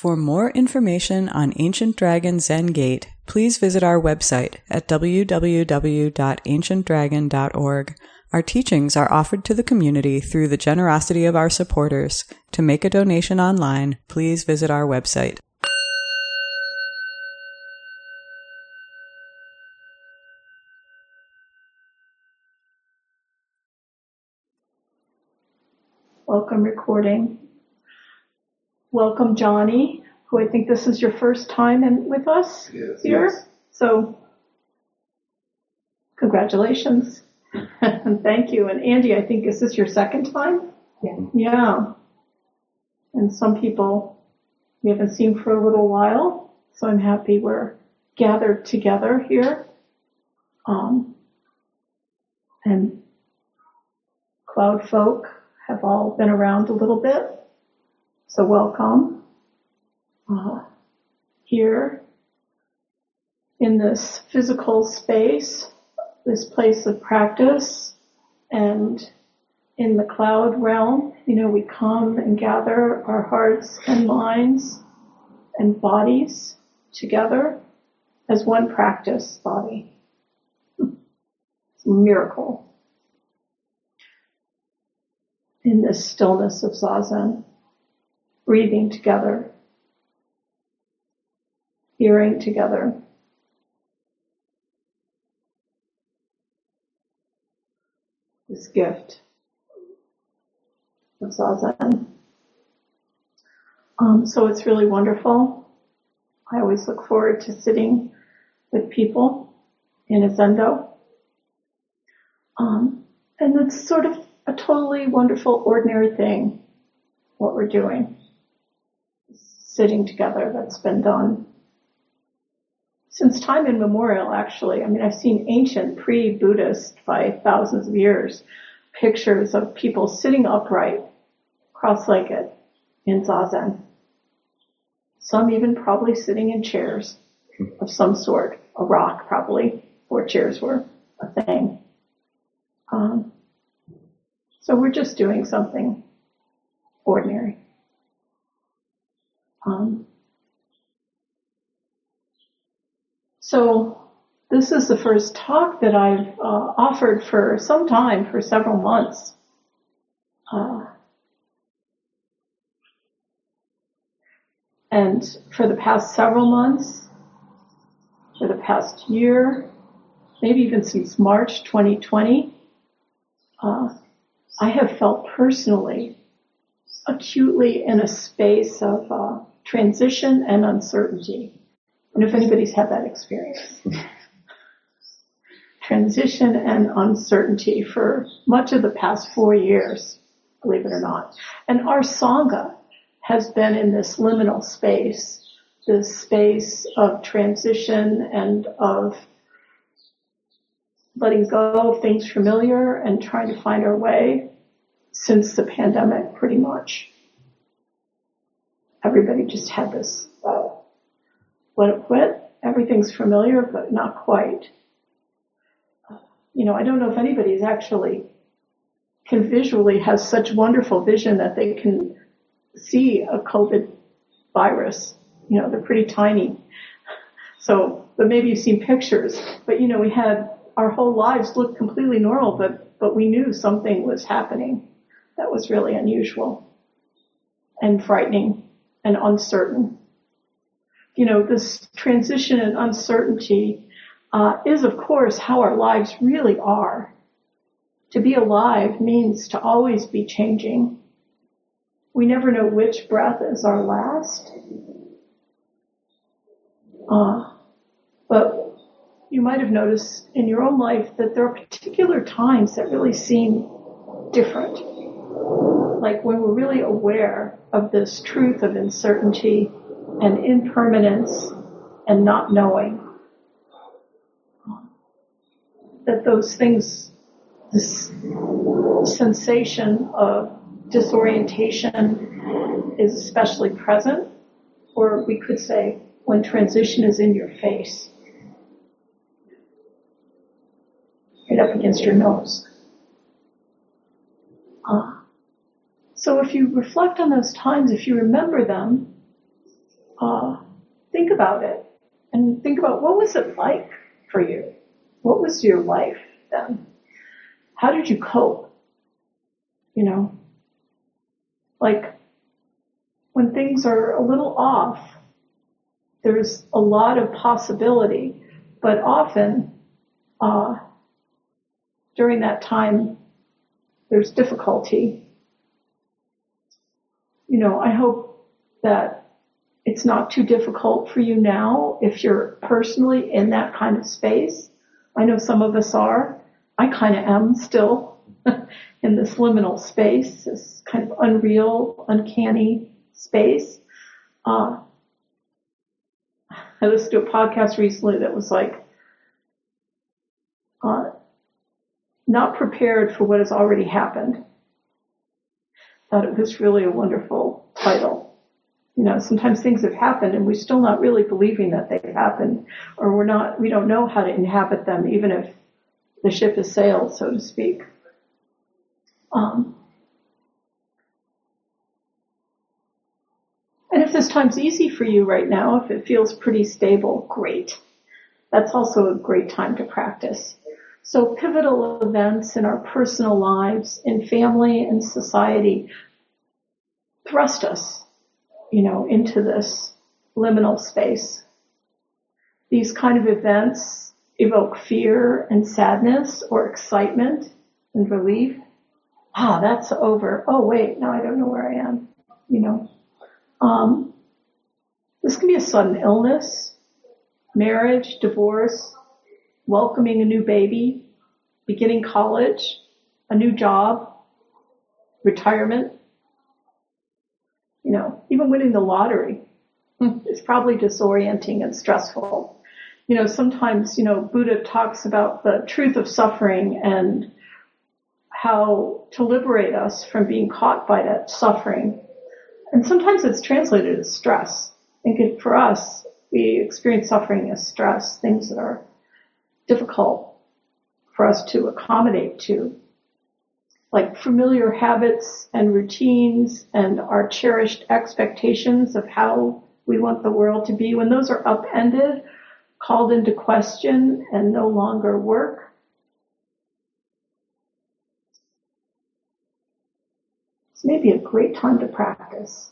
For more information on Ancient Dragon Zen Gate, please visit our website at www.ancientdragon.org. Our teachings are offered to the community through the generosity of our supporters. To make a donation online, please visit our website. Welcome recording. Welcome Johnny, who I think this is your first time with us here. Yes. So congratulations and thank you. And Andy, I think is this your second time? Yeah. And some people we haven't seen for a little while, so I'm happy we're gathered together here. And Cloud folk have all been around a little bit, so welcome. Here in this physical space, this place of practice, and in the cloud realm, we come and gather our hearts and minds and bodies together as one practice body. It's a miracle. In this stillness of Zazen, breathing together, hearing together. This gift of Zazen. So it's really wonderful. I always look forward to sitting with people in a Zendo. And it's sort of a totally wonderful, ordinary thing, what we're doing. Sitting together, that's been done since time immemorial, actually. I've seen ancient, pre-Buddhist, by thousands of years, pictures of people sitting upright, cross-legged, in Zazen. Some even probably sitting in chairs of some sort, a rock probably, before chairs were a thing. So we're just doing something ordinary. So this is the first talk that I've offered for some time, for several months. And for the past several months, for the past year, maybe even since March 2020, I have felt personally, acutely in a space of transition and uncertainty. And if anybody's had that experience. Transition and uncertainty for much of the past 4 years, believe it or not. And our Sangha has been in this liminal space, this space of transition and of letting go of things familiar and trying to find our way since the pandemic, pretty much. Everybody just had this, let it quit. Everything's familiar, but not quite. I don't know if anybody's actually can visually has such wonderful vision that they can see a COVID virus. They're pretty tiny. So, but maybe you've seen pictures. But, we had our whole lives looked completely normal, but we knew something was happening that was really unusual and frightening and uncertain. This transition and uncertainty is, of course, how our lives really are. To be alive means to always be changing. We never know which breath is our last. But you might have noticed in your own life that there are particular times that really seem different. Like when we're really aware of this truth of uncertainty and impermanence and not knowing. That those things, this sensation of disorientation is especially present, or we could say when transition is in your face, right up against your nose. So if you reflect on those times, if you remember them, think about it and think about what was it like for you? What was your life then? How did you cope? Like when things are a little off, there's a lot of possibility, but often during that time, there's difficulty. I hope that it's not too difficult for you now if you're personally in that kind of space. I know some of us are. I kind of am still in this liminal space, this kind of unreal, uncanny space. I listened to a podcast recently that was like, not prepared for what has already happened. Thought it was really a wonderful title. Sometimes things have happened and we're still not really believing that they've happened, or we don't know how to inhabit them, even if the ship has sailed, so to speak. And if this time's easy for you right now, if it feels pretty stable, great. That's also a great time to practice. So pivotal events in our personal lives, in family and society, thrust us, into this liminal space. These kind of events evoke fear and sadness or excitement and relief. That's over. Oh, wait, now I don't know where I am, This can be a sudden illness, marriage, divorce, welcoming a new baby, beginning college, a new job, retirement, even winning the lottery is probably disorienting and stressful. Sometimes, Buddha talks about the truth of suffering and how to liberate us from being caught by that suffering. And sometimes it's translated as stress. I think for us, we experience suffering as stress, things that are difficult for us to accommodate to, like familiar habits and routines and our cherished expectations of how we want the world to be. When those are upended, called into question, and no longer work, it's maybe a great time to practice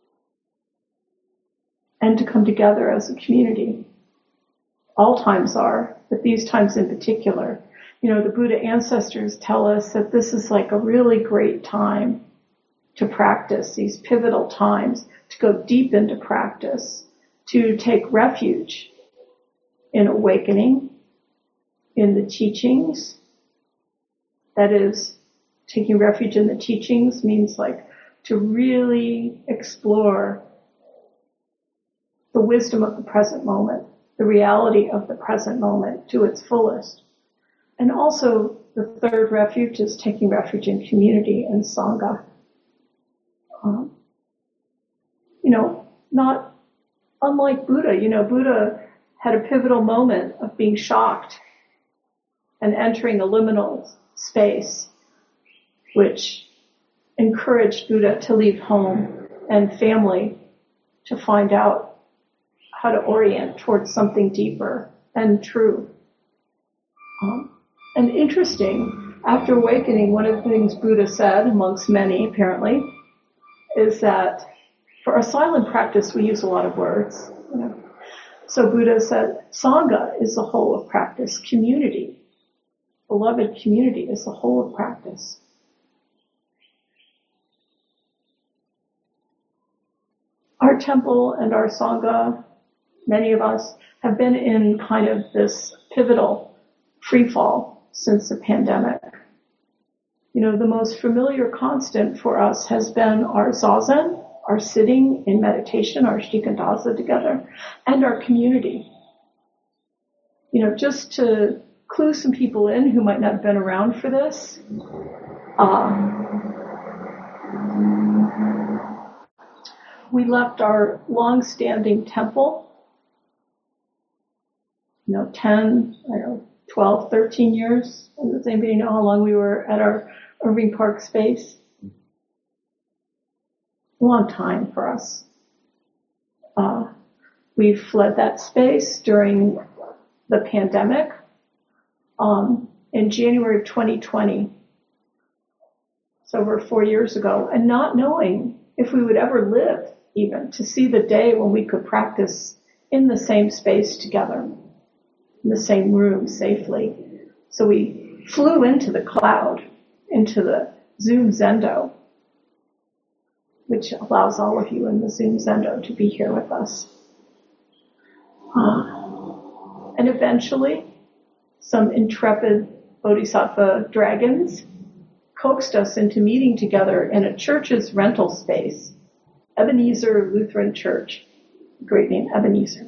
and to come together as a community. All times are, but these times in particular. The Buddha ancestors tell us that this is like a really great time to practice, these pivotal times, to go deep into practice, to take refuge in awakening, in the teachings. That is, taking refuge in the teachings means like to really explore the wisdom of the present moment, the reality of the present moment to its fullest. And also, the third refuge is taking refuge in community and Sangha. Not unlike Buddha. Buddha had a pivotal moment of being shocked and entering a liminal space, which encouraged Buddha to leave home and family to find out how to orient towards something deeper and true. And interesting, after awakening, one of the things Buddha said, amongst many apparently, is that for our silent practice we use a lot of words. So Buddha said, Sangha is the whole of practice. Community, beloved community, is the whole of practice. Our temple and our Sangha, many of us, have been in kind of this pivotal free fall since the pandemic. The most familiar constant for us has been our zazen, our sitting in meditation, our shikantaza together, and our community. Just to clue some people in who might not have been around for this, we left our long-standing temple, 12, 13 years. Does anybody know how long we were at our Irving Park space? A long time for us. We fled that space during the pandemic in January of 2020. So over 4 years ago, and not knowing if we would ever live even to see the day when we could practice in the same space together, in the same room safely. So we flew into the cloud, into the Zoom Zendo, which allows all of you in the Zoom Zendo to be here with us. And eventually, some intrepid Bodhisattva dragons coaxed us into meeting together in a church's rental space, Ebenezer Lutheran Church, great name, Ebenezer.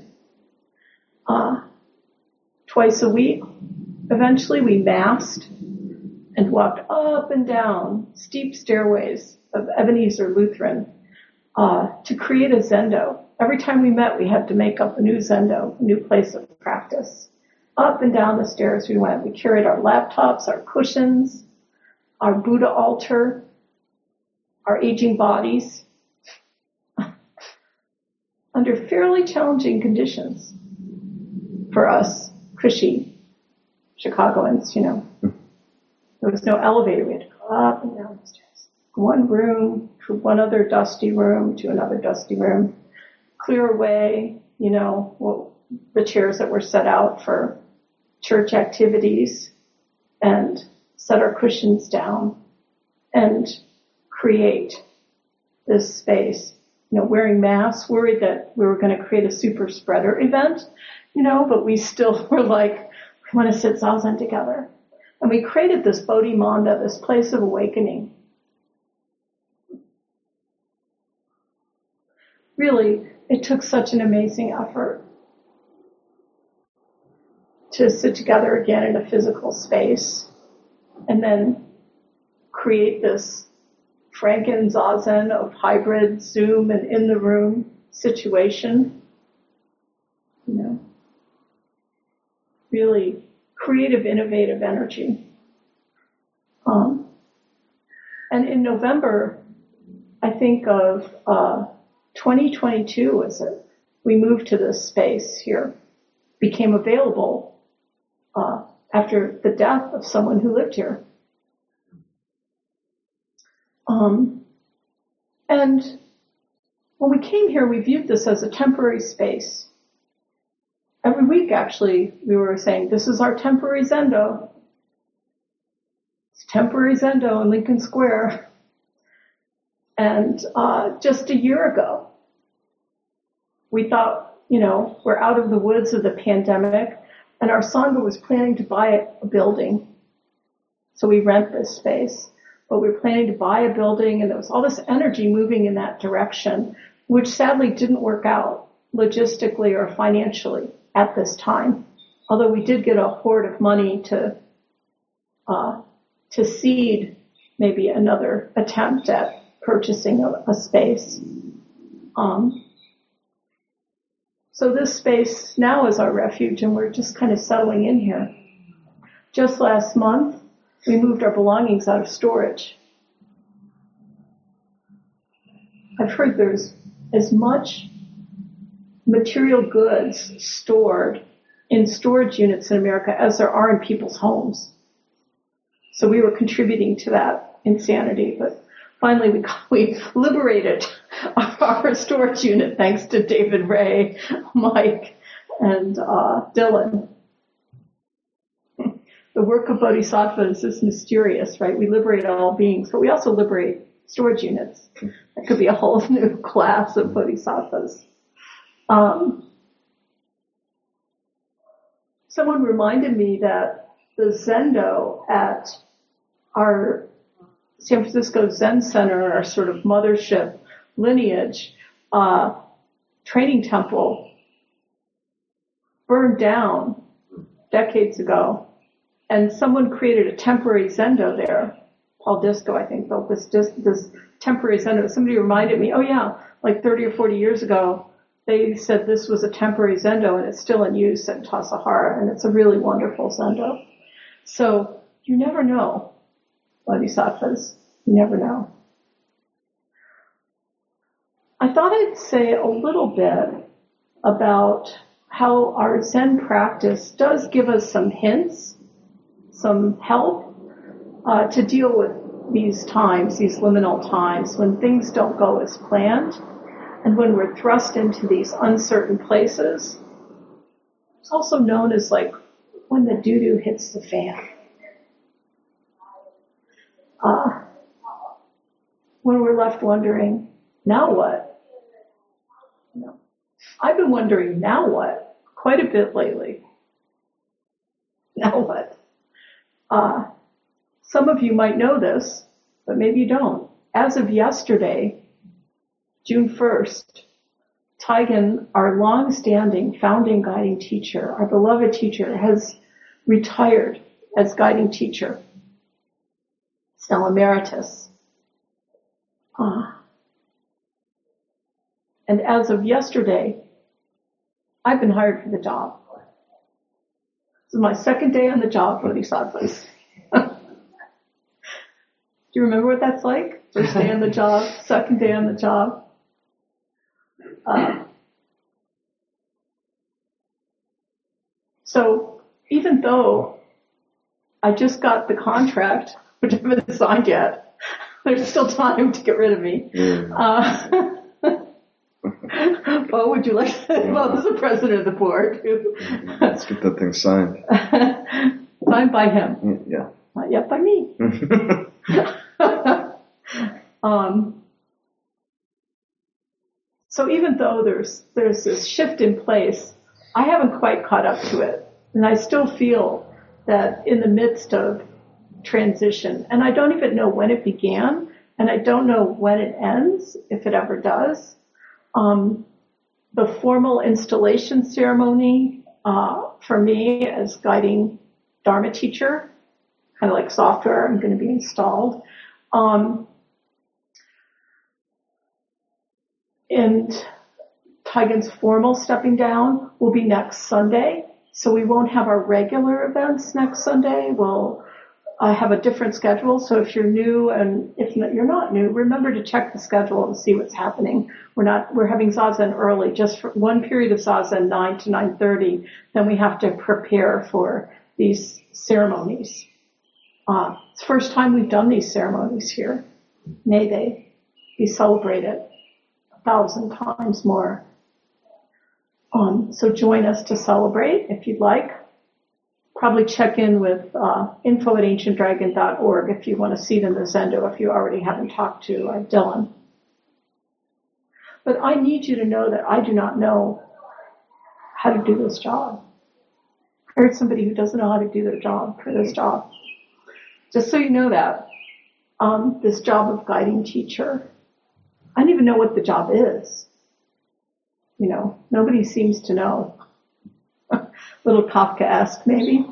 Twice a week, eventually we masked and walked up and down steep stairways of Ebenezer Lutheran to create a Zendo. Every time we met, we had to make up a new Zendo, a new place of practice. Up and down the stairs we went. We carried our laptops, our cushions, our Buddha altar, our aging bodies, under fairly challenging conditions for us, cushy Chicagoans, you know. There was no elevator. We had to go up and down the stairs. One room to one other dusty room to another dusty room. Clear away, you know, the chairs that were set out for church activities and set our cushions down and create this space. You know, wearing masks, worried that we were going to create a super spreader event, you know, but we still were like, we want to sit zazen together. And we created this Bodhi Manda, this place of awakening. Really, it took such an amazing effort to sit together again in a physical space and then create this Franken Zazen of hybrid Zoom and in the room situation. You know, really creative, innovative energy. And in November, I think of 2022 was it? We moved to this space here, became available after the death of someone who lived here. And when we came here, we viewed this as a temporary space. Every week, actually, we were saying, this is our temporary Zendo. It's temporary Zendo in Lincoln Square. And just a year ago, we thought, you know, we're out of the woods of the pandemic, and our Sangha was planning to buy a building. So we rent this space. But we were planning to buy a building, and there was all this energy moving in that direction, which sadly didn't work out logistically or financially at this time. Although we did get a hoard of money to seed maybe another attempt at purchasing a space. So this space now is our refuge, and we're just kind of settling in here. Just last month, we moved our belongings out of storage. I've heard there's as much material goods stored in storage units in America as there are in people's homes. So we were contributing to that insanity, but finally we liberated our storage unit thanks to David Ray, Mike, and Dylan. The work of bodhisattvas is mysterious, right? We liberate all beings, but we also liberate storage units. That could be a whole new class of bodhisattvas. Someone reminded me that the Zendo at our San Francisco Zen Center, our sort of mothership lineage, training temple, burned down decades ago. And someone created a temporary Zendo there. Paul Disco, I think, built this temporary Zendo. Somebody reminded me, oh yeah, like 30 or 40 years ago, they said this was a temporary Zendo, and it's still in use at Tassajara, and it's a really wonderful Zendo. So you never know, bodhisattvas. You never know. I thought I'd say a little bit about how our Zen practice does give us some hints, some help to deal with these times, these liminal times, when things don't go as planned and when we're thrust into these uncertain places. It's also known as like when the doo-doo hits the fan. When we're left wondering, now what? I've been wondering, now what? Quite a bit lately. Now what? Some of you might know this, but maybe you don't. As of yesterday, June 1st, Taigen, our long-standing founding guiding teacher, our beloved teacher, has retired as guiding teacher. He's now emeritus. And as of yesterday, I've been hired for the job. This is my second day on the job, Bodhisattvas. Do you remember what that's like? First day on the job, second day on the job. So even though I just got the contract, which I haven't signed yet, there's still time to get rid of me. Well, would you like to? Well, this is the president of the board. Let's get that thing signed. Signed by him. Yeah. Not yet by me. So even though there's this shift in place, I haven't quite caught up to it. And I still feel that in the midst of transition, and I don't even know when it began, and I don't know when it ends, if it ever does. The formal installation ceremony for me as guiding Dharma teacher, kind of like software, I'm going to be installed. And Taigen's formal stepping down will be next Sunday, so we won't have our regular events next Sunday. We'll have a different schedule, so if you're new and if you're not new, remember to check the schedule and see what's happening. We're having Zazen early, just for one period of Zazen, 9 to 9:30. Then we have to prepare for these ceremonies. It's the first time we've done these ceremonies here. May they be celebrated 1,000 times more. So join us to celebrate if you'd like. Probably check in with info@ancientdragon.org if you want to see it in the Zendo if you already haven't talked to Dylan. But I need you to know that I do not know how to do this job. I heard somebody who doesn't know how to do their job for this job. Just so you know that, this job of guiding teacher, I don't even know what the job is. You know, nobody seems to know. Little Kafkaesque, maybe.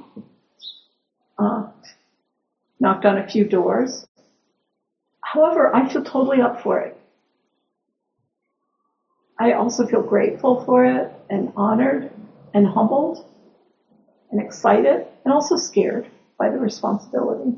Knocked on a few doors. However, I feel totally up for it. I also feel grateful for it and honored and humbled and excited and also scared by the responsibility.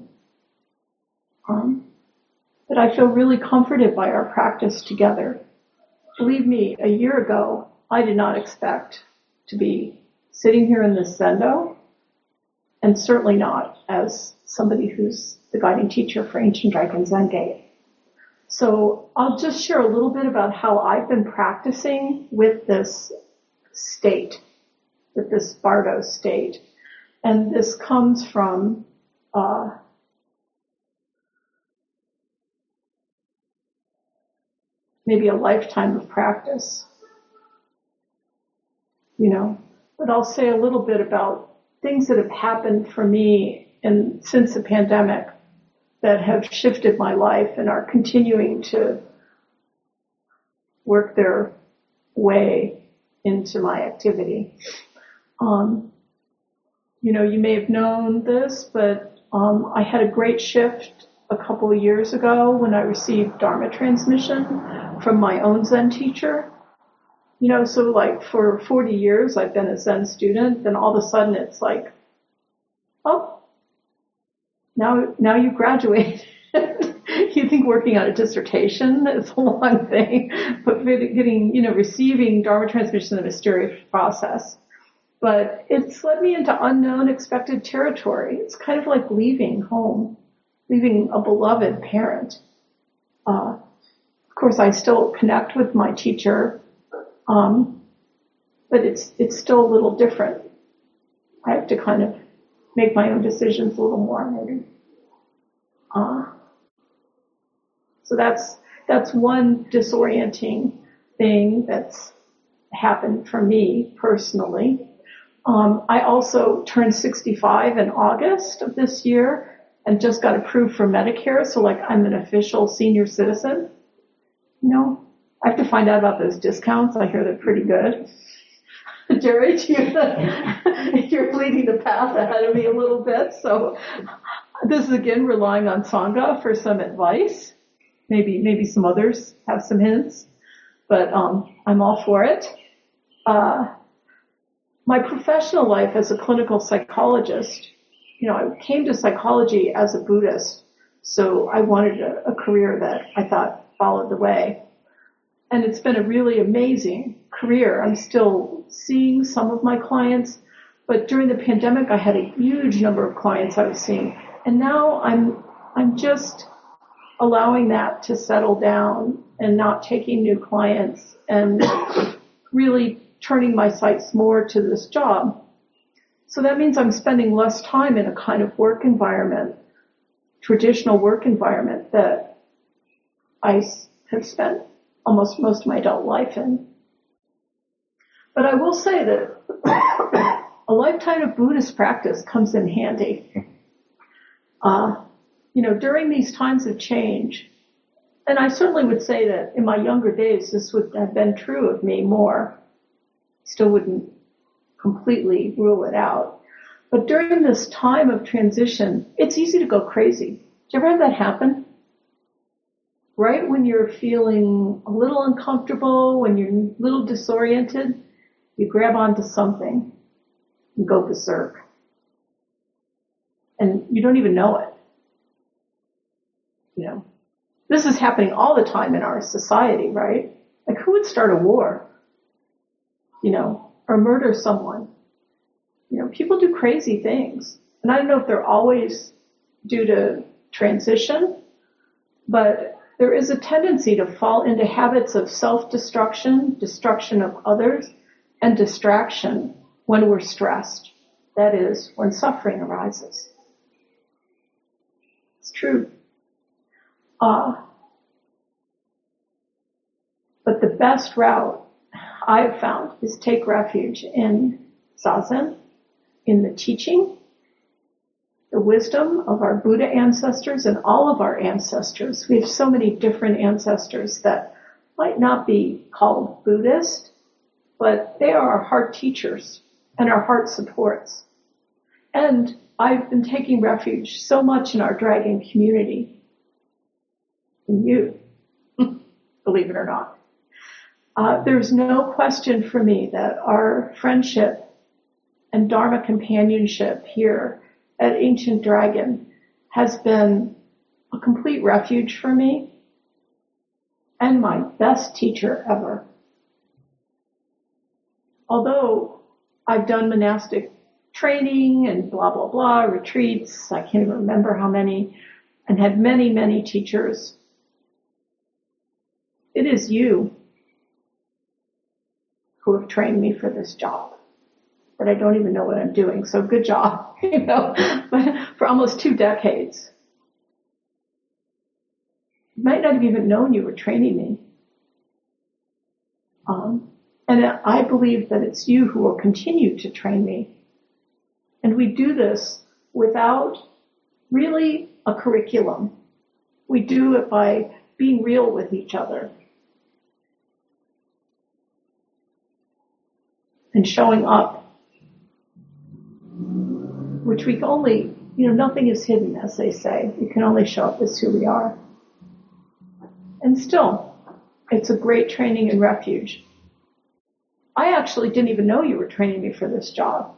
But I feel really comforted by our practice together. Believe me, a year ago, I did not expect to be sitting here in this Zendo, and certainly not as somebody who's the guiding teacher for Ancient Dragon Zen Gate. So I'll just share a little bit about how I've been practicing with this state, with this Bardo state. And this comes from maybe a lifetime of practice, you know. But I'll say a little bit about things that have happened for me since the pandemic that have shifted my life and are continuing to work their way into my activity. You know, you may have known this, but I had a great shift a couple of years ago when I received Dharma transmission from my own Zen teacher. You know, so like for 40 years I've been a Zen student, then all of a sudden it's like, oh, now you graduate. You think working on a dissertation is a long thing, but getting, receiving Dharma transmission is a mysterious process. But it's led me into unknown, expected territory. It's kind of like leaving home, leaving a beloved parent. Of course, I still connect with my teacher, but it's still a little different. I have to kind of make my own decisions a little more, maybe. So that's one disorienting thing that's happened for me personally. I also turned 65 in August of this year and just got approved for Medicare, so like I'm an official senior citizen. I have to find out about those discounts. I hear they're pretty good. Jerry, you're leading the path ahead of me a little bit, so this is again relying on Sangha for some advice. Maybe some others have some hints, but I'm all for it. My professional life as a clinical psychologist, I came to psychology as a Buddhist, so I wanted a career that I thought followed the way. And it's been a really amazing career. I'm still seeing some of my clients, but during the pandemic, I had a huge number of clients I was seeing. And now I'm just allowing that to settle down and not taking new clients and really turning my sights more to this job. So that means I'm spending less time in a kind of work environment, traditional work environment that I have spent almost most of my adult life in. But I will say that a lifetime of Buddhist practice comes in handy. During these times of change, and I certainly would say that in my younger days, this would have been true of me more. Still wouldn't completely rule it out. But during this time of transition, it's easy to go crazy. Do you ever have that happen? Right when you're feeling a little uncomfortable, when you're a little disoriented, you grab onto something and go berserk. And you don't even know it. This is happening all the time in our society, right? Like, who would start a war? Or murder someone? People do crazy things. And I don't know if they're always due to transition, but there is a tendency to fall into habits of self-destruction, destruction of others, and distraction when we're stressed. That is, when suffering arises. It's true. But the best route I've found is take refuge in Zazen, in the teaching, the wisdom of our Buddha ancestors and all of our ancestors. We have so many different ancestors that might not be called Buddhist, but they are our heart teachers and our heart supports. And I've been taking refuge so much in our dragon community, in you, believe it or not. There's no question for me that our friendship and Dharma companionship here at Ancient Dragon has been a complete refuge for me and my best teacher ever. Although I've done monastic training and blah, blah, blah, retreats, I can't even remember how many, and had many, many teachers, it is you who have trained me for this job. But I don't even know what I'm doing, so good job, but for almost 2 decades. You might not have even known you were training me. And I believe that it's you who will continue to train me. And we do this without really a curriculum. We do it by being real with each other and showing up, which we can only, nothing is hidden, as they say. We can only show up as who we are. And still, it's a great training and refuge. I actually didn't even know you were training me for this job.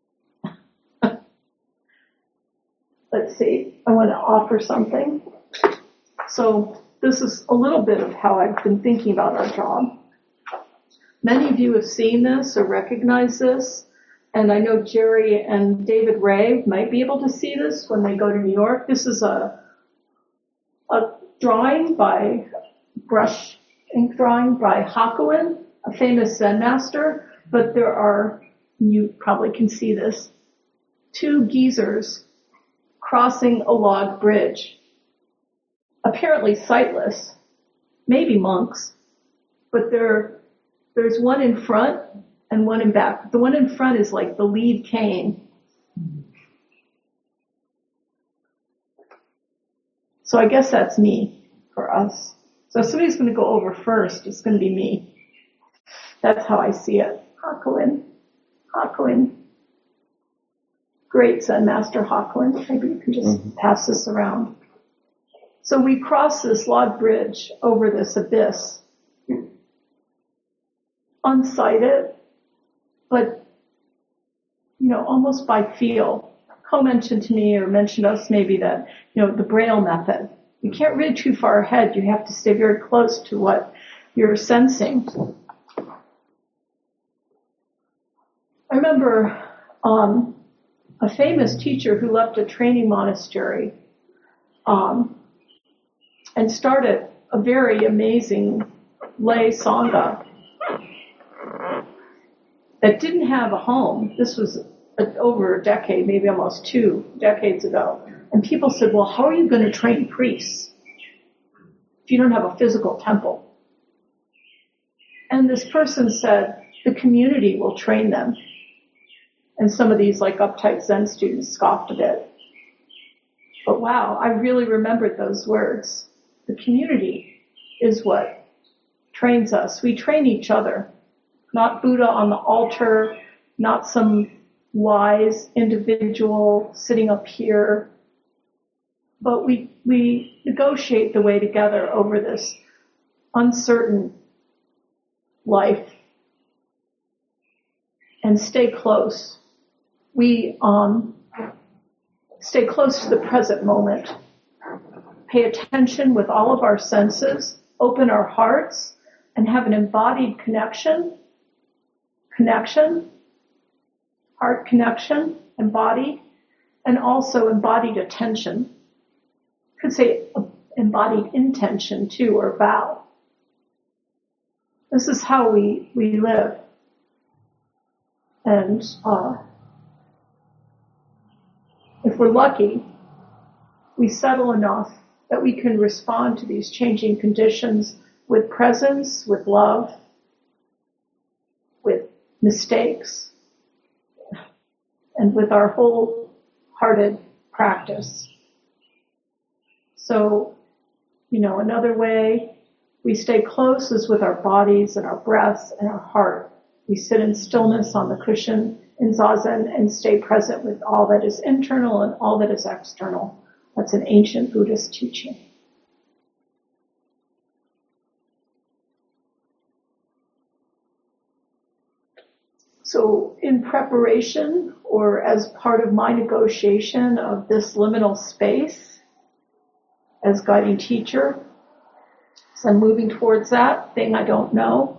Let's see. I want to offer something. So this is a little bit of how I've been thinking about our job. Many of you have seen this or recognize this, and I know Jerry and David Ray might be able to see this when they go to New York. This is a drawing by brush ink drawing by Hakuin, a famous Zen master, but there are, you probably can see this, two geezers crossing a log bridge, apparently sightless, maybe monks, but there's one in front and one in back. The one in front is like the lead cane. So I guess that's me for us. So if somebody's going to go over first, it's going to be me. That's how I see it. Hakuin. Great Zen Master Hakuin. Maybe you can just pass this around. So we cross this log bridge over this abyss. Unsighted, but, almost by feel. Co mentioned to me or mentioned us maybe that, the Braille method. You can't read too far ahead. You have to stay very close to what you're sensing. I remember a famous teacher who left a training monastery and started a very amazing lay sangha that didn't have a home. This was over a decade, maybe almost 2 decades ago. And people said, well, how are you going to train priests if you don't have a physical temple? And this person said, the community will train them. And some of these uptight Zen students scoffed a bit. But wow, I really remembered those words. The community is what trains us. We train each other. Not Buddha on the altar, not some wise individual sitting up here, but we negotiate the way together over this uncertain life and stay close. We stay close to the present moment, pay attention with all of our senses, open our hearts, and have an embodied connection, heart connection, embodied, and also embodied attention. Could say embodied intention too, or vow. This is how we live. And if we're lucky, we settle enough that we can respond to these changing conditions with presence, with love, with mistakes, and with our wholehearted practice. So, another way we stay close is with our bodies and our breaths and our heart. We sit in stillness on the cushion in Zazen and stay present with all that is internal and all that is external. That's an ancient Buddhist teaching. So in preparation or as part of my negotiation of this liminal space as guiding teacher, so I'm moving towards that thing I don't know.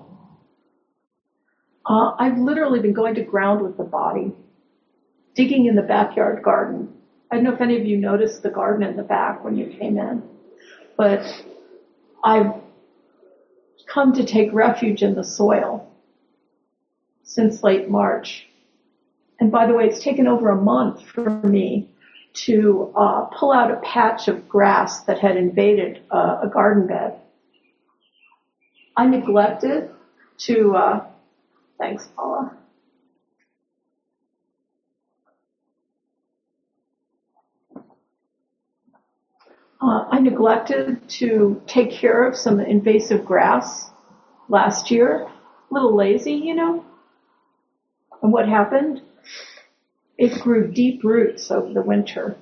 I've literally been going to ground with the body, digging in the backyard garden. I don't know if any of you noticed the garden in the back when you came in, but I've come to take refuge in the soil since late March. And by the way, it's taken over a month for me to pull out a patch of grass that had invaded a garden bed. I neglected to, thanks, Paula. I neglected to take care of some invasive grass last year. A little lazy, And what happened? It grew deep roots over the winter.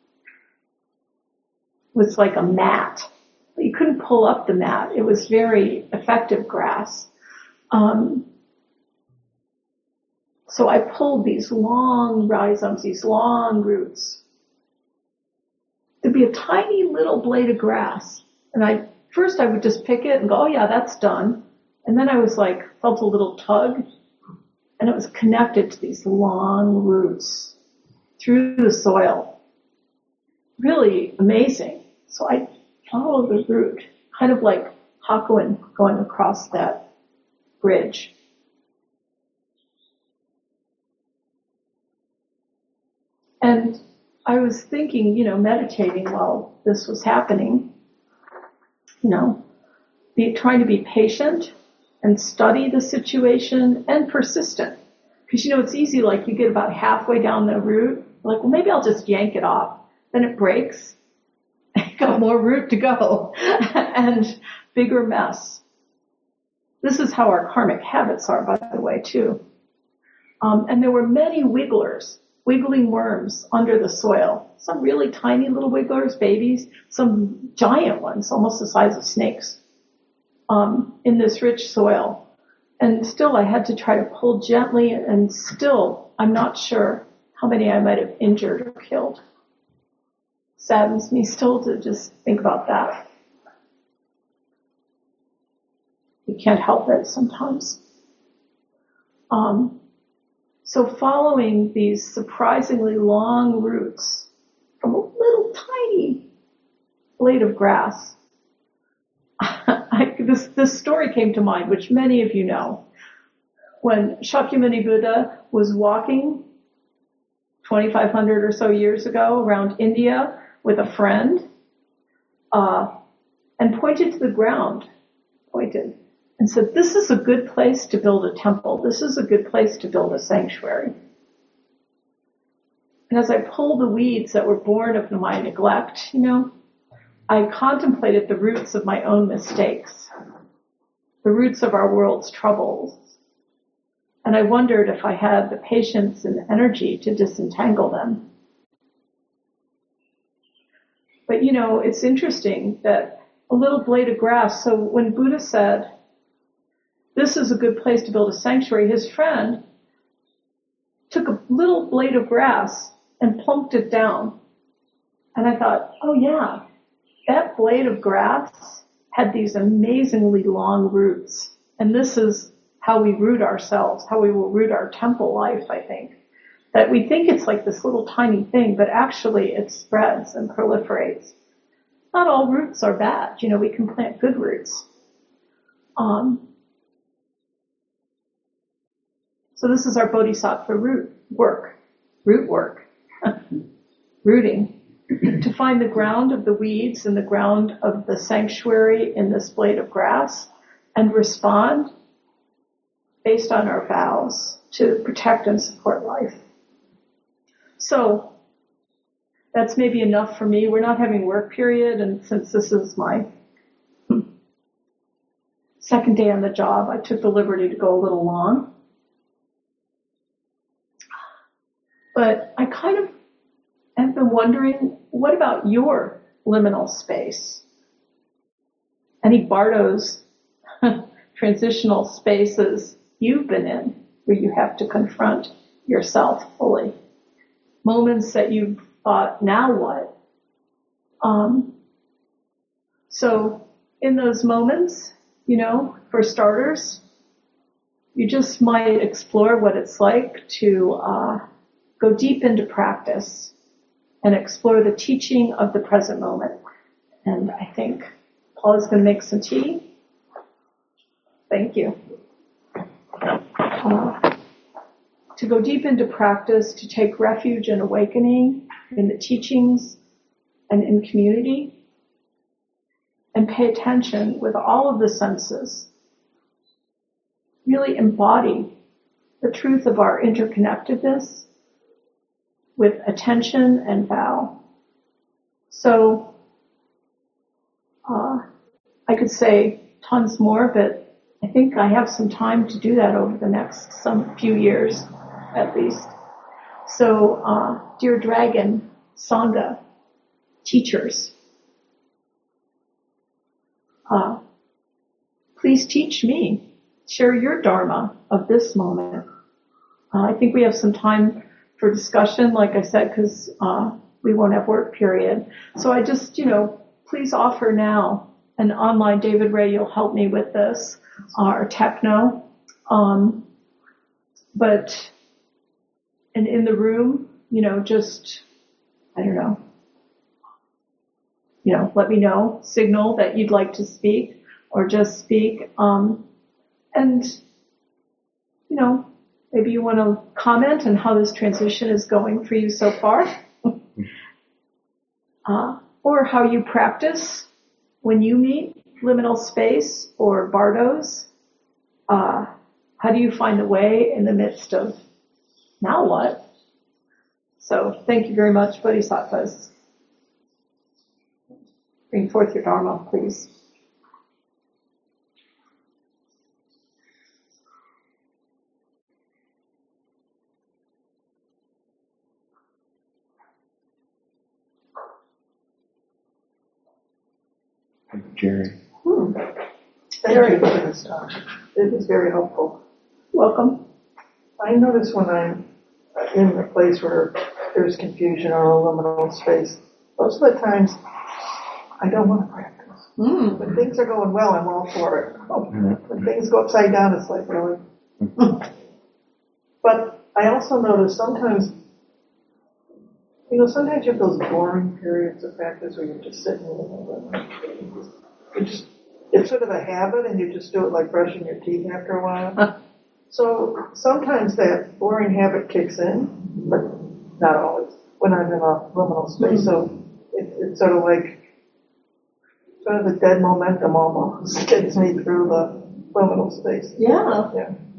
It was like a mat. You couldn't pull up the mat. It was very effective grass. So I pulled these long rhizomes, these long roots. There'd be a tiny little blade of grass And first I would just pick it and go, oh yeah, that's done. And then I was like, felt a little tug, and it was connected to these long roots through the soil. Really amazing. So I followed the root, kind of like Hakuin going across that bridge. And I was thinking, meditating while this was happening, trying to be patient and study the situation and persistent. Because, it's easy, like you get about halfway down the root, like, well, maybe I'll just yank it off. Then it breaks. I got more root to go and bigger mess. This is how our karmic habits are, by the way, too. And there were many wigglers, wiggling worms under the soil. Some really tiny little wigglers, babies, some giant ones, almost the size of snakes, in this rich soil. And still I had to try to pull gently, and still I'm not sure how many I might have injured or killed. Saddens me still to just think about that. You can't help it sometimes. So following these surprisingly long roots from a little tiny blade of grass, this story came to mind, which many of you know. When Shakyamuni Buddha was walking 2,500 or so years ago around India with a friend, and pointed to the ground, and said, this is a good place to build a temple. This is a good place to build a sanctuary. And as I pulled the weeds that were born of my neglect, I contemplated the roots of my own mistakes, the roots of our world's troubles. And I wondered if I had the patience and energy to disentangle them. But, it's interesting that a little blade of grass, so when Buddha said, this is a good place to build a sanctuary, his friend took a little blade of grass and plunked it down. And I thought, oh yeah, that blade of grass had these amazingly long roots. And this is how we root ourselves, how we will root our temple life, I think. That we think it's like this little tiny thing, but actually it spreads and proliferates. Not all roots are bad. We can plant good roots. So this is our bodhisattva root work, rooting, to find the ground of the weeds and the ground of the sanctuary in this blade of grass and respond based on our vows to protect and support life. So that's maybe enough for me. We're not having work period, and since this is my second day on the job, I took the liberty to go a little long. But I kind of have been wondering, what about your liminal space? Any Bardo's transitional spaces you've been in where you have to confront yourself fully? Moments that you've thought, now what? So in those moments, for starters, you just might explore what it's like to go deep into practice and explore the teaching of the present moment. And I think Paul is going to make some tea. Thank you. To go deep into practice, to take refuge in awakening, in the teachings, and in community, and pay attention with all of the senses. Really embody the truth of our interconnectedness with attention and vow. So, I could say tons more, but I think I have some time to do that over the next few years, at least. So, dear Dragon, Sangha, teachers, please teach me, share your Dharma of this moment. I think we have some time for discussion, like I said, because we won't have work period. So I just, please offer now and online, David Ray, you'll help me with this, are techno. But, and in the room, just, I don't know, let me know, signal that you'd like to speak or just speak. And, maybe you want to comment on how this transition is going for you so far. Or how you practice when you meet liminal space or bardos. How do you find a way in the midst of now what? So thank you very much, Bodhisattvas. Bring forth your Dharma, please. Jerry. Thank you for this talk. It was very helpful. Welcome. I notice when I'm in a place where there's confusion or a liminal space, most of the times I don't want to practice. When things are going well, I'm all for it. When things go upside down, it's like, really? But I also notice sometimes you have those boring periods of practice where you're just sitting it's sort of a habit and you just do it like brushing your teeth after a while. So sometimes that boring habit kicks in, but not always, when I'm in a liminal space. So it's sort of the dead momentum almost gets me through the liminal space. Yeah.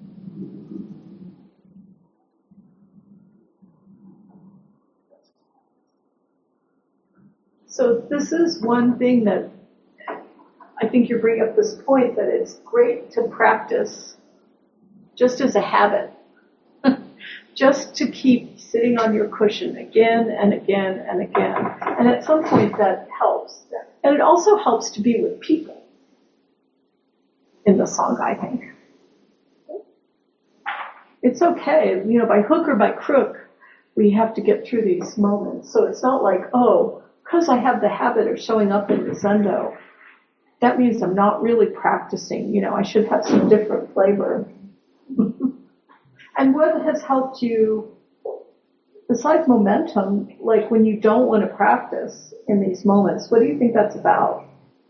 So this is one thing that I think you bring up this point that it's great to practice just as a habit, just to keep sitting on your cushion again and again and again. And at some point that helps. And it also helps to be with people in the Sangha, I think. It's okay, by hook or by crook, we have to get through these moments. So it's not like, because I have the habit of showing up in the Zendo, that means I'm not really practicing. I should have some different flavor. And what has helped you, besides momentum, like when you don't want to practice in these moments, what do you think that's about?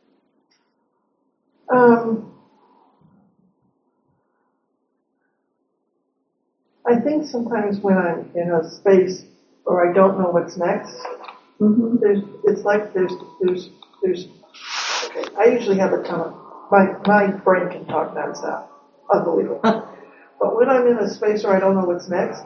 I think sometimes when I'm in a space where I don't know what's next, there's okay, I usually have a ton of, my brain can talk nonstop, unbelievable. But when I'm in a space where I don't know what's next,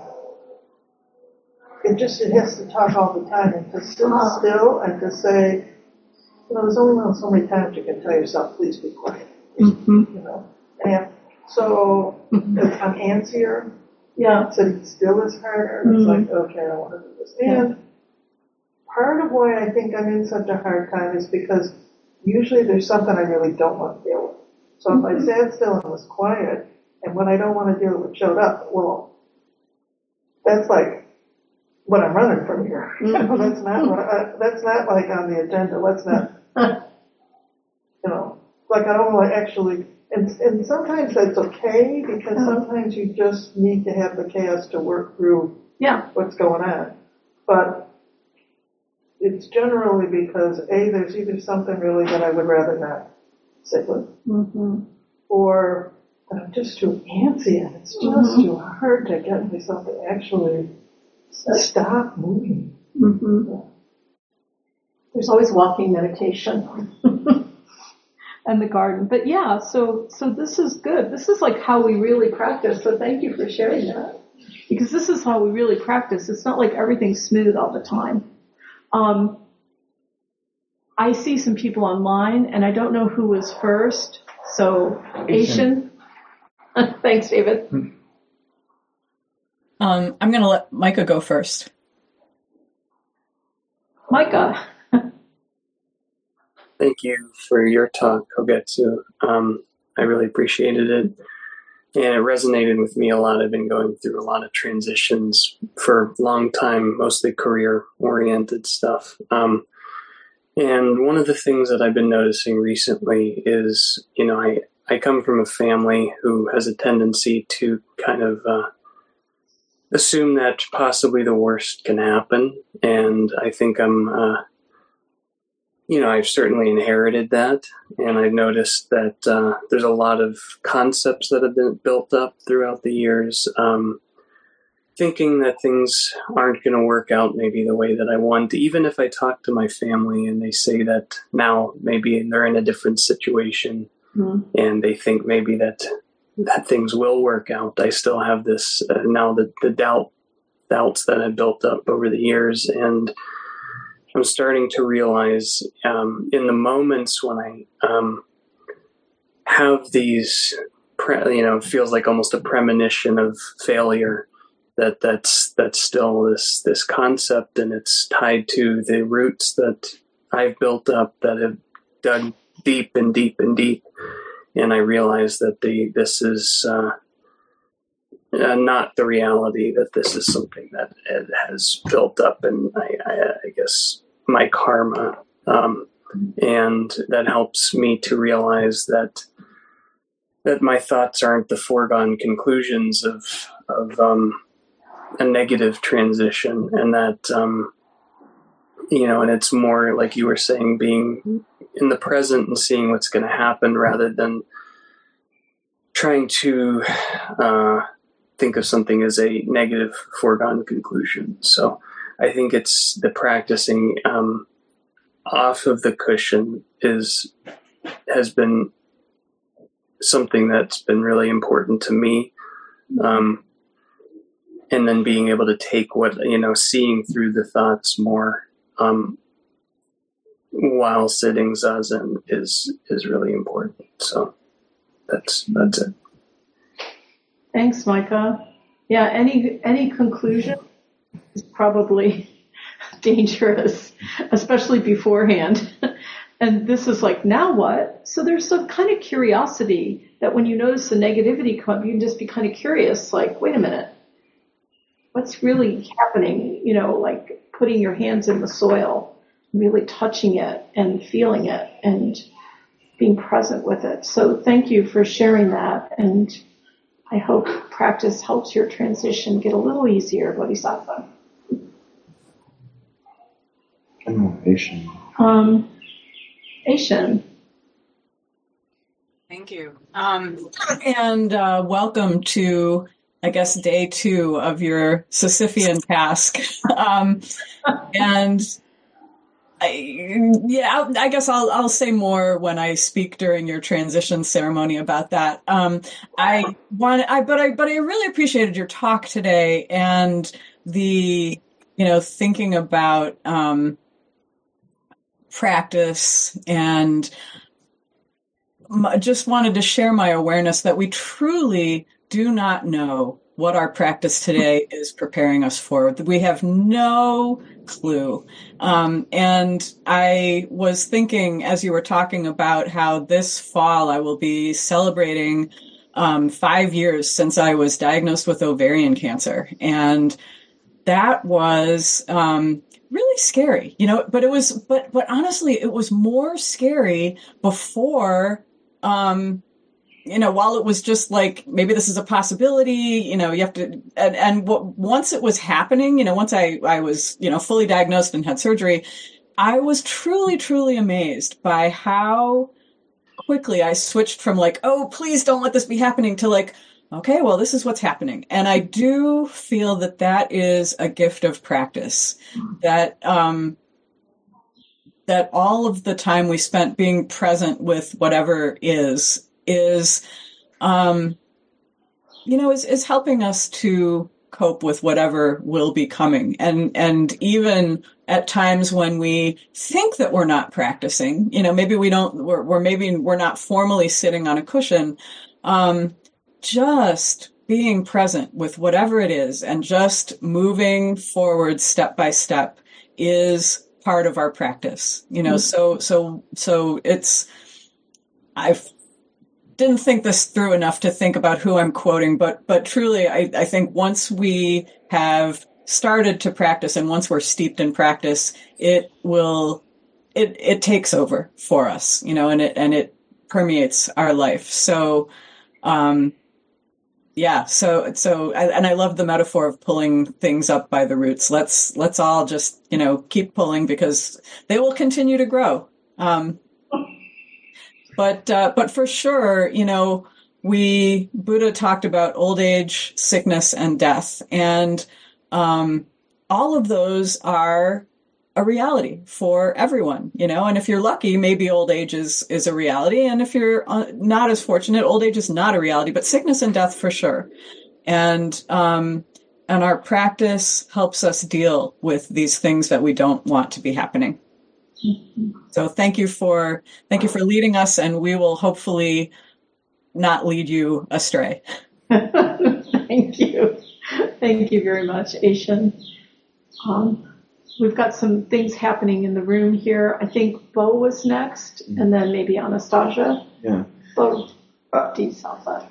it has to talk all the time and to sit still and to say, there's only so many times you can tell yourself, please be quiet. And so I'm antsier. Yeah. Sitting still is harder. It's like, okay, I don't want to do this. And part of why I think I'm in such a hard time is because usually there's something I really don't want to deal with. So if I sat still and was quiet, and when I don't want to deal with it showed up, well, that's like what I'm running from here. That's not like on the agenda. Let's not, like I don't want to actually, and sometimes that's okay because sometimes you just need to have the chaos to work through what's going on. But it's generally because there's either something really that I would rather not sit with, or that I'm just too antsy and it's just too hard to get myself to actually stop moving. There's always walking meditation and the garden. But so this is good. This is like how we really practice. So thank you for sharing that. Because this is how we really practice. It's not like everything's smooth all the time. I see some people online, and I don't know who was first. So, Asian. Thanks, David. I'm going to let Micah go first. Micah. Thank you for your talk, Kogetsu. I really appreciated it. And it resonated with me a lot. I've been going through a lot of transitions for a long time, mostly career-oriented stuff. And one of the things that I've been noticing recently is, I come from a family who has a tendency to kind of assume that possibly the worst can happen. And I think I've certainly inherited that. And I've noticed that there's a lot of concepts that have been built up throughout the years, thinking that things aren't going to work out maybe the way that I want. Even if I talk to my family and they say that now maybe they're in a different situation, and they think maybe that things will work out, I still have this now the doubts that have built up over the years. And I'm starting to realize in the moments when I have these, it feels like almost a premonition of failure, that's still this concept, and it's tied to the roots that I've built up that have dug deep and deep and deep. And I realize that this is not the reality, that this is something that it has built up, and I guess my karma, and that helps me to realize that my thoughts aren't the foregone conclusions of a negative transition, and that and it's more like you were saying, being in the present and seeing what's going to happen rather than trying to think of something as a negative foregone conclusion. So I think it's the practicing off of the cushion has been something that's been really important to me. And then being able to take seeing through the thoughts more while sitting zazen is really important. So that's it. Thanks, Micah. Yeah, any conclusion is probably dangerous, especially beforehand. And this is like, now what? So there's some kind of curiosity that when you notice the negativity come up, you can just be kind of curious, like, wait a minute, what's really happening? Like putting your hands in the soil, really touching it and feeling it and being present with it. So thank you for sharing that. And I hope practice helps your transition get a little easier, Bodhisattva. Aishin. Aishin. Thank you. And welcome to, I guess, day 2 of your Sisyphean task. And I guess I'll say more when I speak during your transition ceremony about that. But I really appreciated your talk today, and the, thinking about practice, and just wanted to share my awareness that we truly do not know what our practice today is preparing us for. We have no clue. And I was thinking, as you were talking about how this fall I will be celebrating 5 years since I was diagnosed with ovarian cancer. And that was really scary, but honestly, it was more scary before, while it was just like, maybe this is a possibility, you have to, once it was happening, once I was, fully diagnosed and had surgery, I was truly, truly amazed by how quickly I switched from like, oh, please don't let this be happening, to like, okay, well, this is what's happening. And I do feel that is a gift of practice, that all of the time we spent being present with whatever is helping us to cope with whatever will be coming. And even at times when we think that we're not practicing, maybe we're not formally sitting on a cushion, just being present with whatever it is and just moving forward step by step is part of our practice, so it's, I didn't think this through enough to think about who I'm quoting, but truly, I think once we have started to practice and once we're steeped in practice, it will it takes over for us, and it permeates our life. So, yeah. So, and I love the metaphor of pulling things up by the roots. Let's all just, keep pulling, because they will continue to grow. But for sure, Buddha talked about old age, sickness, and death. And, all of those are a reality for everyone, and if you're lucky, maybe old age is a reality. And if you're not as fortunate, old age is not a reality, but sickness and death for sure. And our practice helps us deal with these things that we don't want to be happening. So thank you for leading us, and we will hopefully not lead you astray. Thank you. Thank you very much, Aishan. We've got some things happening in the room here. I think Bo was next, and then maybe Anastasia. Yeah. Bo Di Salva.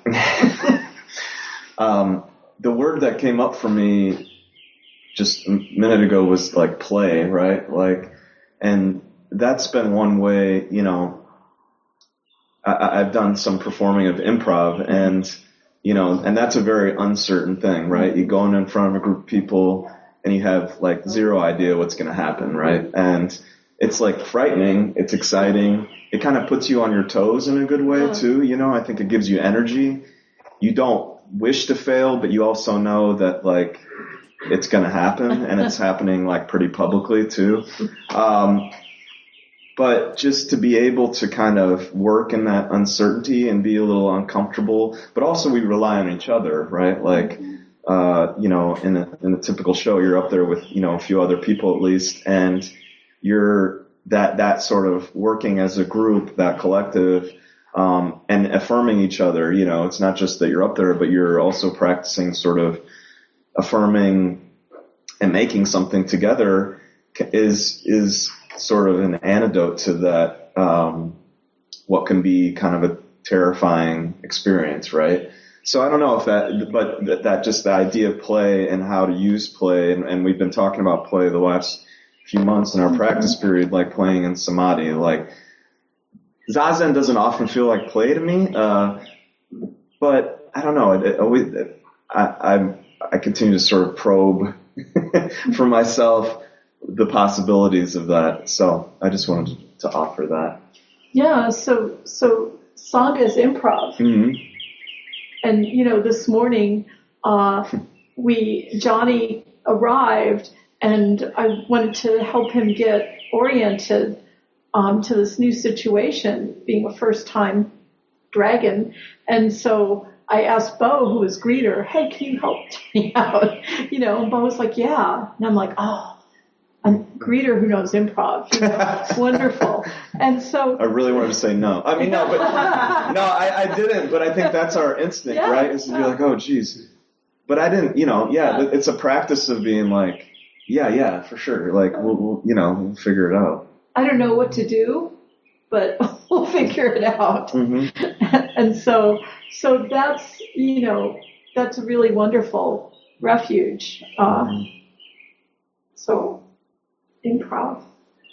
The word that came up for me just a minute ago was like play, right? And that's been one way, I've done some performing of improv, and, and that's a very uncertain thing, right? You go in front of a group of people and you have like zero idea what's going to happen, right? And it's like frightening. It's exciting. It kind of puts you on your toes in a good way too. I think it gives you energy. You don't wish to fail, but you also know that like it's going to happen, and it's happening like pretty publicly too. But just to be able to kind of work in that uncertainty and be a little uncomfortable, but also we rely on each other, right? Like, in a typical show, you're up there with, a few other people at least, and you're that sort of working as a group, that collective, and affirming each other. It's not just that you're up there, but you're also practicing sort of affirming and making something together is sort of an antidote to that, what can be kind of a terrifying experience, right? So I don't know if that just the idea of play and how to use play, and we've been talking about play the last few months in our practice period, like playing in samadhi. Like Zazen doesn't often feel like play to me, but I don't know. I continue to sort of probe for myself the possibilities of that. So I just wanted to offer that. Yeah. So Sangha is improv. Mm-hmm. And, this morning, Johnny arrived, and I wanted to help him get oriented, to this new situation, being a first-time dragon. And so I asked Bo, who was greeter, hey, can you help me out? And Bo was like, yeah. And I'm like, oh, a greeter who knows improv, it's wonderful. And so I really wanted to say no. I mean, no, but no, I didn't. But I think that's our instinct, right? Is to be like, oh, geez. But I didn't, it's a practice of being like, yeah, for sure. Like, we'll figure it out. I don't know what to do, but we'll figure it out. Mm-hmm. And so that's, that's a really wonderful refuge. So improv.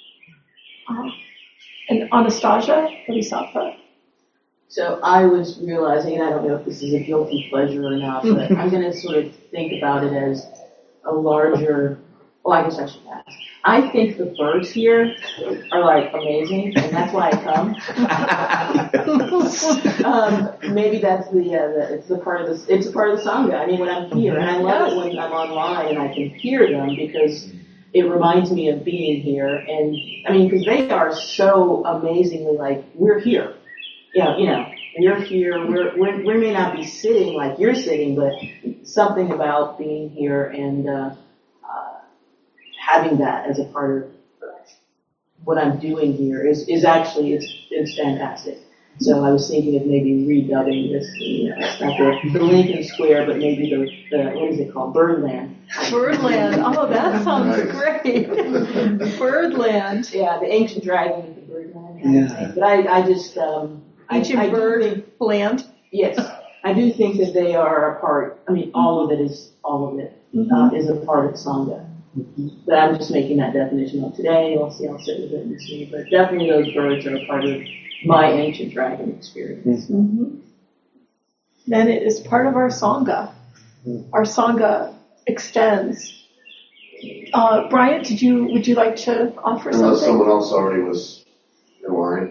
And Anastasia Bodhisattva. So I was realizing, and I don't know if this is a guilty pleasure or not, but I'm going to sort of think about it as a larger, I guess I should ask. I think the birds here are like amazing, and that's why I come. Maybe that's it's a part of the Sangha. I mean, when I'm here, and I love it when I'm online and I can hear them, because it reminds me of being here. And I mean, because they are so amazingly like, we're here. You're here. We may not be sitting like you're sitting, but something about being here and having that as a part of what I'm doing here is actually it's fantastic. So I was thinking of maybe redubbing this, it's not the Lincoln Square, but maybe the what is it called, Birdland. Birdland. Oh, that sounds great. Birdland. Yeah, the ancient dragon of the Birdland. Yeah. But I just ancient bird land. Yes, I do think that they are a part. I mean, all of it is a part of Sangha. But I'm just making that definition up today. We'll see how it sit with it this week. But definitely those birds are a part of my ancient dragon experience. Mm-hmm. Then it is part of our Sangha. Our Sangha extends. Bryant, would you like to offer something? Unless someone else already was in line.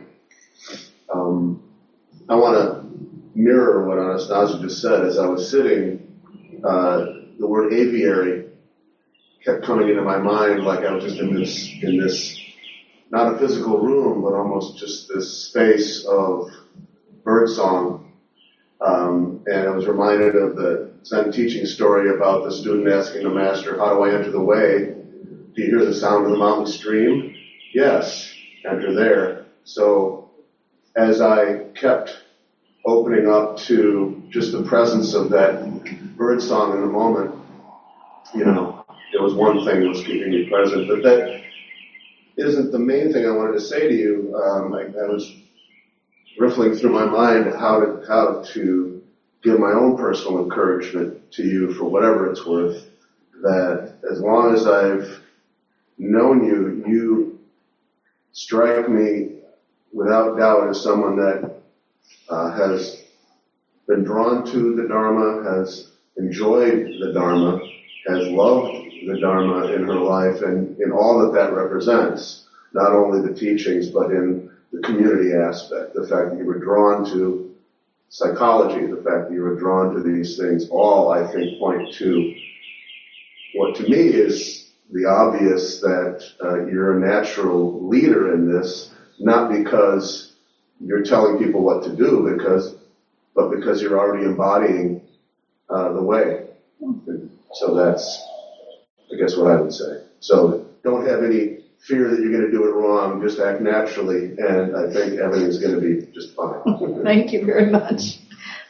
I want to mirror what Anastasia just said. As I was sitting, the word aviary kept coming into my mind, like I was just in this, not a physical room, but almost just this space of birdsong. And I was reminded of the Zen teaching story about the student asking the master, how do I enter the way? Do you hear the sound of the mountain stream? Yes, enter there. So as I kept opening up to just the presence of that bird song in the moment, there was one thing that was keeping me present, but that isn't the main thing I wanted to say to you. I was riffling through my mind how to give my own personal encouragement to you for whatever it's worth, that as long as I've known you, you strike me without doubt as someone that has been drawn to the Dharma, has enjoyed the Dharma, has loved the Dharma in her life and in all that represents, not only the teachings, but in the community aspect, the fact that you were drawn to psychology, the fact that you were drawn to these things, all, I think, point to what to me is the obvious that you're a natural leader in this, not because you're telling people what to do, but because you're already embodying the way. So that's, I guess, what I would say. So don't have any fear that you're going to do it wrong. Just act naturally, and I think everything's going to be just fine. Thank you very much.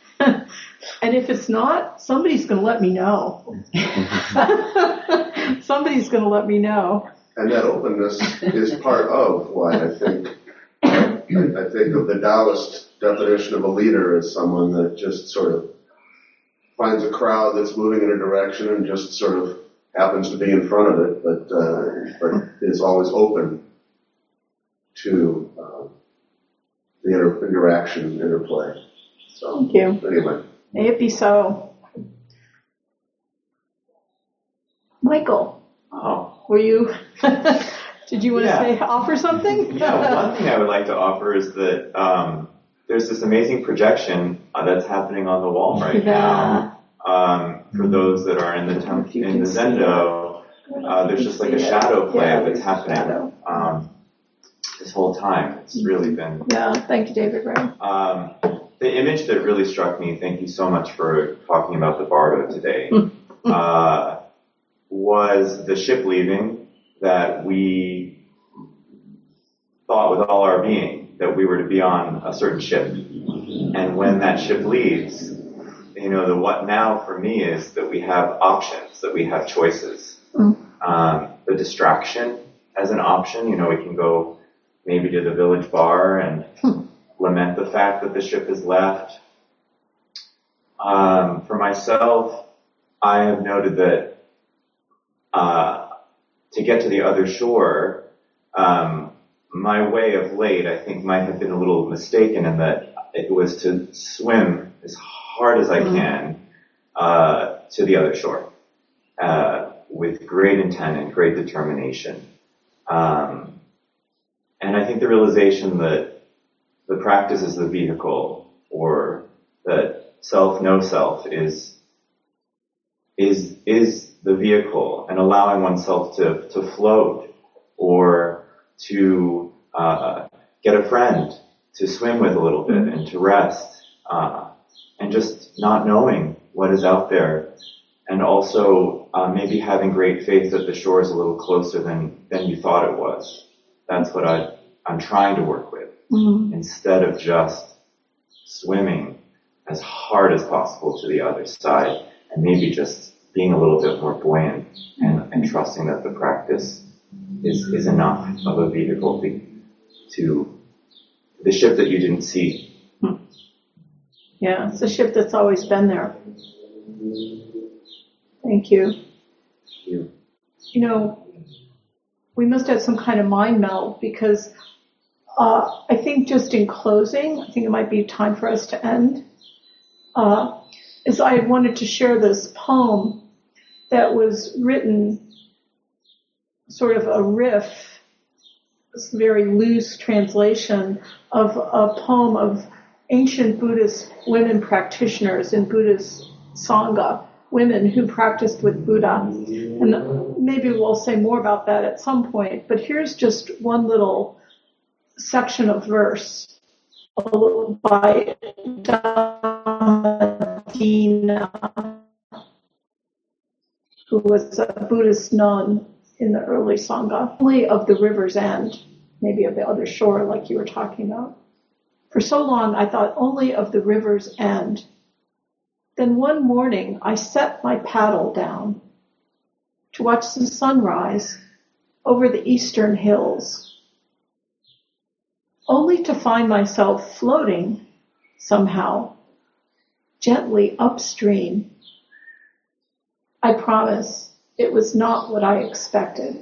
And if it's not, somebody's going to let me know. Somebody's going to let me know. And that openness is part of why I think of the Taoist definition of a leader as someone that just sort of finds a crowd that's moving in a direction and just sort of happens to be in front of it, but is always open to the interaction, interplay. So, thank you. Anyway. May it be so. Michael. Oh. Were you, did you want to offer something? Yeah, one thing I would like to offer is that there's this amazing projection that's happening on the wall right now. For those that are in the Zendo, there's just like a shadow play that's happening this whole time. It's really been... Yeah, thank you, David Ray. The image that really struck me, thank you so much for talking about the Bardo today, was the ship leaving, that we thought with all our being that we were to be on a certain ship. And when that ship leaves, the what now for me is that we have options, that we have choices. The distraction as an option, we can go maybe to the village bar and lament the fact that the ship has left. For myself, I have noted that to get to the other shore, my way of late, I think, might have been a little mistaken in that it was to swim as hard as I can to the other shore with great intent and great determination. And I think the realization that the practice is the vehicle, or that self, no self is the vehicle, and allowing oneself to float or to get a friend to swim with a little bit and to rest, and just not knowing what is out there, and also maybe having great faith that the shore is a little closer than you thought it was. That's what I'm trying to work with, instead of just swimming as hard as possible to the other side, and maybe just being a little bit more buoyant and trusting that the practice is enough of a vehicle to the ship that you didn't see. Yeah, it's a ship that's always been there. Thank you. we must have some kind of mind meld, because I think just in closing, I think it might be time for us to end, is I had wanted to share this poem that was written sort of a riff, this very loose translation of a poem of ancient Buddhist women practitioners in Buddhist Sangha, women who practiced with Buddha. And maybe we'll say more about that at some point, but here's just one little section of verse by Dhammadina, who was a Buddhist nun in the early Sangha. Only of the river's end, maybe of the other shore like you were talking about. For so long I thought only of the river's end. Then one morning I set my paddle down to watch the sunrise over the eastern hills, only to find myself floating somehow gently upstream. I promise it was not what I expected.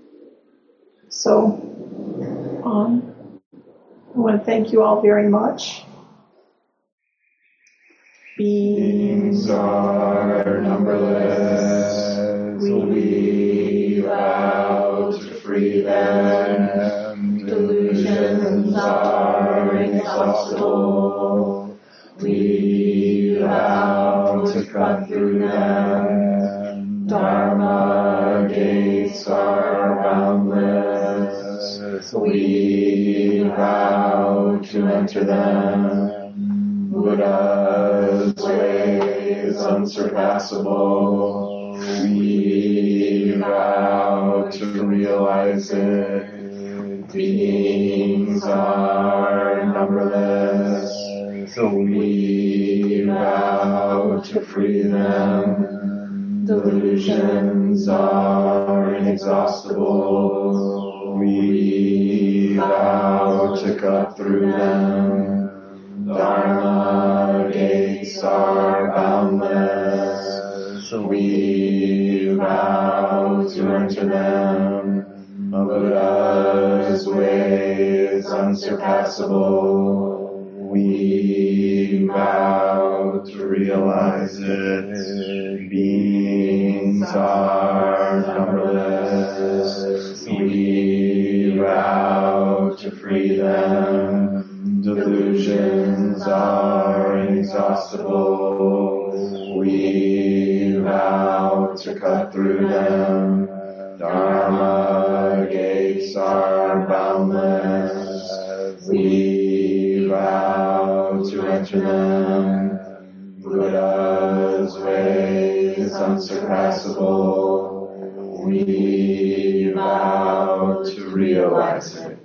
So, I want to thank you all very much. Beings are numberless. We vow to free them. Delusions are inexhaustible. We vow to cut through them. Dharma gates are boundless. We vow to enter them. Buddha's way is unsurpassable. We vow to realize it. Beings are numberless. We vow to free them. Delusions are inexhaustible. We vow to cut through them. Dharma gates are boundless. We vow to enter them. Buddha's way is unsurpassable. We vow to realize it. Beings are numberless. We vow to free them. Delusions are inexhaustible. We vow to cut through them. Dharma gates are boundless. We vow to enter them. Buddha's way is unsurpassable. We vow to realize it.